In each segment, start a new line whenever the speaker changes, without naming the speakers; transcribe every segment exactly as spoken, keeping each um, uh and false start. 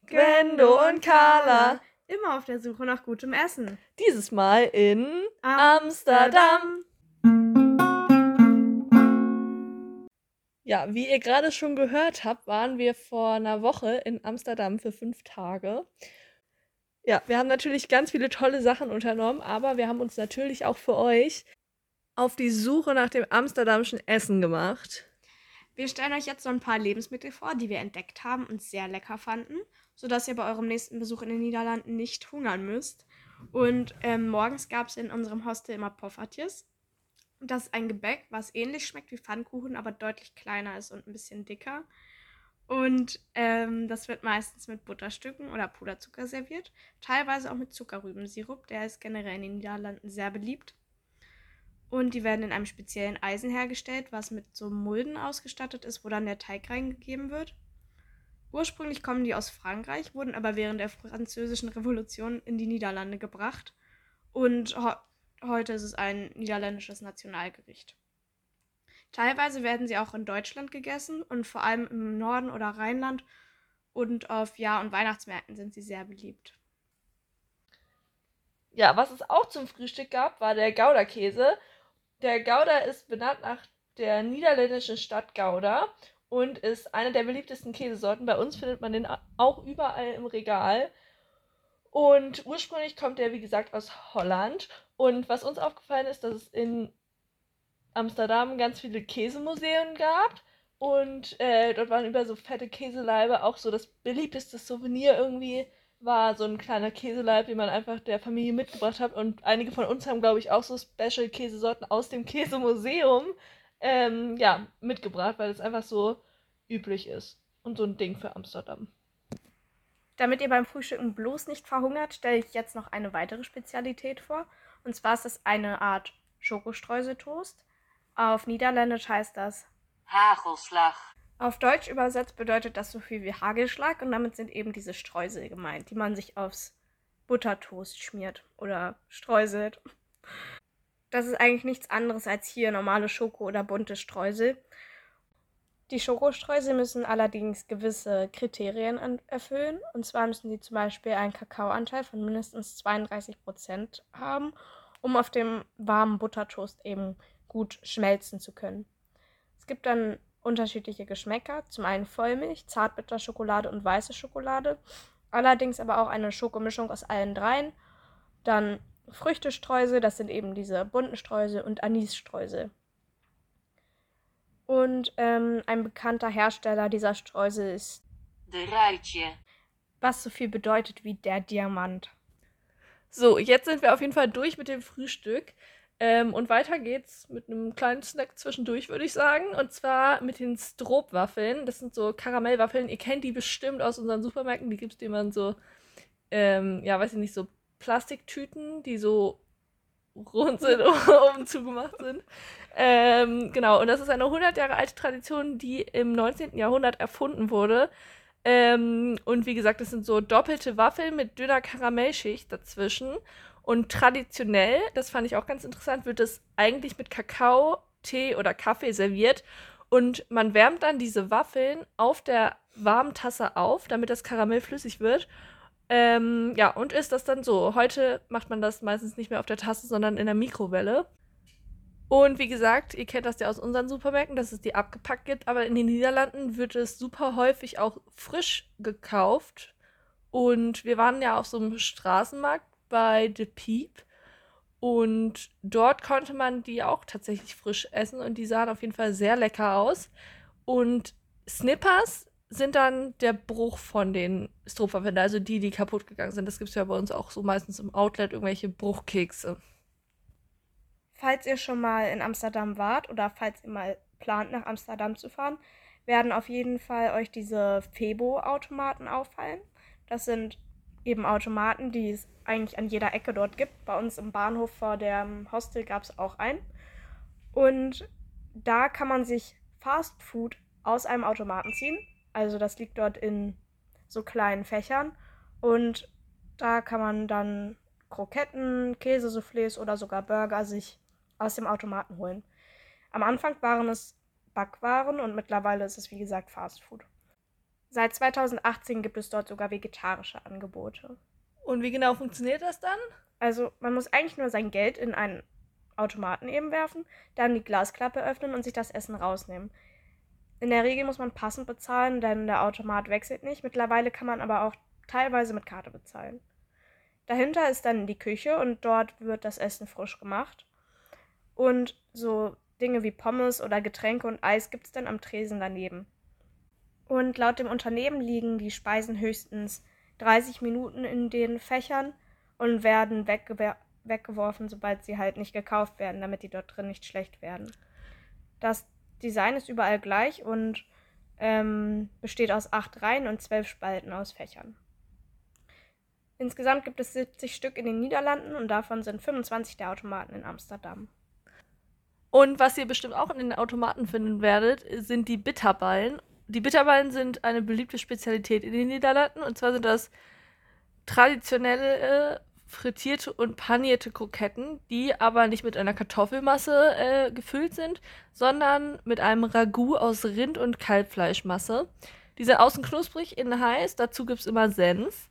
Gwendo und Carla.
Immer auf der Suche nach gutem Essen.
Dieses Mal in Amsterdam. Ja, wie ihr gerade schon gehört habt, waren wir vor einer Woche in Amsterdam für fünf Tage. Ja, wir haben natürlich ganz viele tolle Sachen unternommen, aber wir haben uns natürlich auch für euch auf die Suche nach dem amsterdamischen Essen gemacht.
Wir stellen euch jetzt so ein paar Lebensmittel vor, die wir entdeckt haben und sehr lecker fanden, sodass ihr bei eurem nächsten Besuch in den Niederlanden nicht hungern müsst. Und ähm, morgens gab es in unserem Hostel immer Poffertjes. Das ist ein Gebäck, was ähnlich schmeckt wie Pfannkuchen, aber deutlich kleiner ist und ein bisschen dicker. Und ähm, das wird meistens mit Butterstücken oder Puderzucker serviert, teilweise auch mit Zuckerrübensirup. Der ist generell in den Niederlanden sehr beliebt. Und die werden in einem speziellen Eisen hergestellt, was mit so Mulden ausgestattet ist, wo dann der Teig reingegeben wird. Ursprünglich kommen die aus Frankreich, wurden aber während der Französischen Revolution in die Niederlande gebracht. Und ho- heute ist es ein niederländisches Nationalgericht. Teilweise werden sie auch in Deutschland gegessen und vor allem im Norden oder Rheinland und auf Jahr- und Weihnachtsmärkten sind sie sehr beliebt.
Ja, was es auch zum Frühstück gab, war der Gouda-Käse. Der Gouda ist benannt nach der niederländischen Stadt Gouda und ist eine der beliebtesten Käsesorten. Bei uns findet man den auch überall im Regal. Und ursprünglich kommt der, wie gesagt, aus Holland. Und was uns aufgefallen ist, dass es in Amsterdam ganz viele Käsemuseen gab. Und äh, dort waren über so fette Käseleibe auch so das beliebteste Souvenir irgendwie war so ein kleiner Käseleib, den man einfach der Familie mitgebracht hat. Und einige von uns haben, glaube ich, auch so Special-Käsesorten aus dem Käsemuseum ähm, ja, mitgebracht, weil es einfach so üblich ist. Und so ein Ding für Amsterdam.
Damit ihr beim Frühstücken bloß nicht verhungert, stelle ich jetzt noch eine weitere Spezialität vor. Und zwar ist das eine Art Schokostreuseltoast. Auf Niederländisch heißt das
Hagelslag.
Auf Deutsch übersetzt bedeutet das so viel wie Hagelschlag und damit sind eben diese Streusel gemeint, die man sich aufs Buttertoast schmiert oder streuselt. Das ist eigentlich nichts anderes als hier normale Schoko- oder bunte Streusel. Die Schokostreusel müssen allerdings gewisse Kriterien an- erfüllen. Und zwar müssen sie zum Beispiel einen Kakaoanteil von mindestens zweiunddreißig Prozent haben, um auf dem warmen Buttertoast eben gut schmelzen zu können. Es gibt dann unterschiedliche Geschmäcker, zum einen Vollmilch, Zartbitterschokolade und weiße Schokolade, allerdings aber auch eine Schokomischung aus allen dreien. Dann Früchtestreusel, das sind eben diese bunten Streusel und Anisstreusel. Und ähm, ein bekannter Hersteller dieser Streusel ist,
De Rijtje.
was so viel bedeutet wie der Diamant.
So, jetzt sind wir auf jeden Fall durch mit dem Frühstück. Ähm, und weiter geht's mit einem kleinen Snack zwischendurch, würde ich sagen. Und zwar mit den Stroopwaffeln. Das sind so Karamellwaffeln. Ihr kennt die bestimmt aus unseren Supermärkten. Die gibt's dir immer in so, ähm, ja, weiß ich nicht, so Plastiktüten, die so rund sind und oben zugemacht sind. Ähm, genau, und das ist eine hundert Jahre alte Tradition, die im neunzehnten Jahrhundert erfunden wurde. Ähm, und wie gesagt, das sind so doppelte Waffeln mit dünner Karamellschicht dazwischen. Und traditionell, das fand ich auch ganz interessant, wird es eigentlich mit Kakao, Tee oder Kaffee serviert. Und man wärmt dann diese Waffeln auf der warmen Tasse auf, damit das Karamell flüssig wird. Ähm, ja, und isst das dann so. Heute macht man das meistens nicht mehr auf der Tasse, sondern in der Mikrowelle. Und wie gesagt, ihr kennt das ja aus unseren Supermärkten, dass es die abgepackt gibt, aber in den Niederlanden wird es super häufig auch frisch gekauft. Und wir waren ja auf so einem Straßenmarkt bei De Piep und dort konnte man die auch tatsächlich frisch essen und die sahen auf jeden Fall sehr lecker aus. Und Snippers sind dann der Bruch von den Stroopwaffeln, also die, die kaputt gegangen sind. Das gibt es ja bei uns auch so meistens im Outlet, irgendwelche Bruchkekse.
Falls ihr schon mal in Amsterdam wart oder falls ihr mal plant, nach Amsterdam zu fahren, werden auf jeden Fall euch diese Febo-Automaten auffallen. Das sind eben Automaten, die es eigentlich an jeder Ecke dort gibt. Bei uns im Bahnhof vor dem Hostel gab es auch einen. Und da kann man sich Fast Food aus einem Automaten ziehen. Also das liegt dort in so kleinen Fächern. Und da kann man dann Kroketten, Käsesoufflés oder sogar Burger sich aus dem Automaten holen. Am Anfang waren es Backwaren und mittlerweile ist es wie gesagt Fast Food. Seit zweitausendachtzehn gibt es dort sogar vegetarische Angebote.
Und wie genau funktioniert das dann?
Also man muss eigentlich nur sein Geld in einen Automaten eben werfen, dann die Glasklappe öffnen und sich das Essen rausnehmen. In der Regel muss man passend bezahlen, denn der Automat wechselt nicht. Mittlerweile kann man aber auch teilweise mit Karte bezahlen. Dahinter ist dann die Küche und dort wird das Essen frisch gemacht. Und so Dinge wie Pommes oder Getränke und Eis gibt es dann am Tresen daneben. Und laut dem Unternehmen liegen die Speisen höchstens dreißig Minuten in den Fächern und werden weggewer- weggeworfen, sobald sie halt nicht gekauft werden, damit die dort drin nicht schlecht werden. Das Design ist überall gleich und ähm, besteht aus acht Reihen und zwölf Spalten aus Fächern. Insgesamt gibt es siebzig Stück in den Niederlanden und davon sind fünfundzwanzig der Automaten in Amsterdam.
Und was ihr bestimmt auch in den Automaten finden werdet, sind die Bitterballen. Die Bitterballen sind eine beliebte Spezialität in den Niederlanden. Und zwar sind das traditionelle äh, frittierte und panierte Kroketten, die aber nicht mit einer Kartoffelmasse äh, gefüllt sind, sondern mit einem Ragout aus Rind- und Kalbfleischmasse. Die sind außen knusprig, innen heiß. Dazu gibt es immer Senf.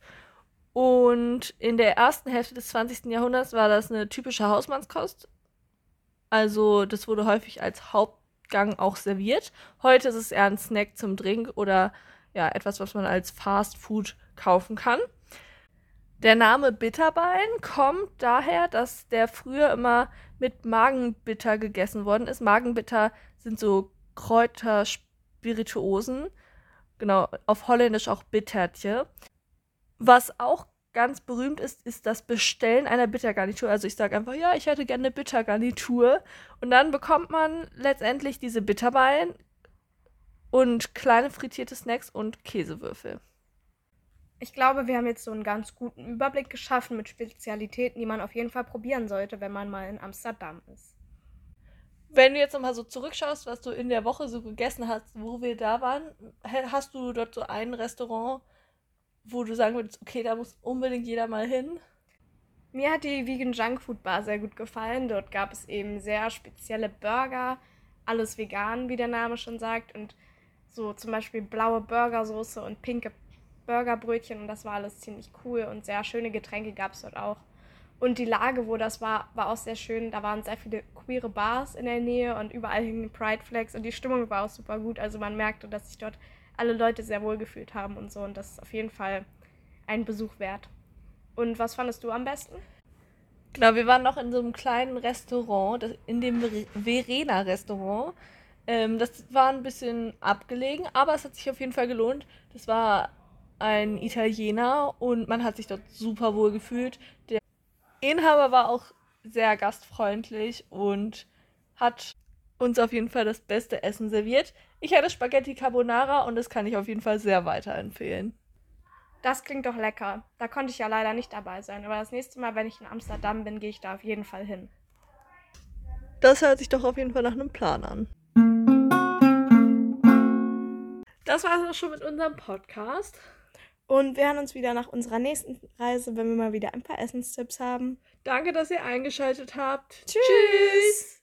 Und in der ersten Hälfte des zwanzigsten Jahrhunderts war das eine typische Hausmannskost. Also das wurde häufig als Hauptgang auch serviert. Heute ist es eher ein Snack zum Drink oder ja, etwas, was man als Fast Food kaufen kann. Der Name Bitterballen kommt daher, dass der früher immer mit Magenbitter gegessen worden ist. Magenbitter sind so Kräuterspirituosen. Genau, auf Holländisch auch Bittertje. Was auch ganz berühmt ist, ist das Bestellen einer Bittergarnitur. Also ich sage einfach, ja, ich hätte gerne eine Bittergarnitur. Und dann bekommt man letztendlich diese Bitterballen und kleine frittierte Snacks und Käsewürfel.
Ich glaube, wir haben jetzt so einen ganz guten Überblick geschaffen mit Spezialitäten, die man auf jeden Fall probieren sollte, wenn man mal in Amsterdam ist.
Wenn du jetzt nochmal so zurückschaust, was du in der Woche so gegessen hast, wo wir da waren, hast du dort so ein Restaurant, wo du sagen würdest, okay, da muss unbedingt jeder mal hin?
Mir hat die Vegan Junk Food Bar sehr gut gefallen. Dort gab es eben sehr spezielle Burger, alles vegan, wie der Name schon sagt, und so zum Beispiel blaue Burgersoße und pinke Burgerbrötchen und das war alles ziemlich cool und sehr schöne Getränke gab es dort auch. Und die Lage, wo das war, war auch sehr schön. Da waren sehr viele queere Bars in der Nähe und überall hingen Pride Flags und die Stimmung war auch super gut. Also man merkte, dass sich dort alle Leute sehr wohl gefühlt haben und so und das ist auf jeden Fall ein Besuch wert. Und was fandest du am besten?
Genau, wir waren noch in so einem kleinen Restaurant, das- in dem Ver- Verena-Restaurant. Ähm, das war ein bisschen abgelegen, aber es hat sich auf jeden Fall gelohnt. Das war ein Italiener und man hat sich dort super wohl gefühlt. Der Inhaber war auch sehr gastfreundlich und hat uns auf jeden Fall das beste Essen serviert. Ich hatte Spaghetti Carbonara und das kann ich auf jeden Fall sehr weiterempfehlen.
Das klingt doch lecker. Da konnte ich ja leider nicht dabei sein, aber das nächste Mal, wenn ich in Amsterdam bin, gehe ich da auf jeden Fall hin.
Das hört sich doch auf jeden Fall nach einem Plan an. Das war es auch schon mit unserem Podcast.
Und wir hören uns wieder nach unserer nächsten Reise, wenn wir mal wieder ein paar Essenstipps haben.
Danke, dass ihr eingeschaltet habt.
Tschüss.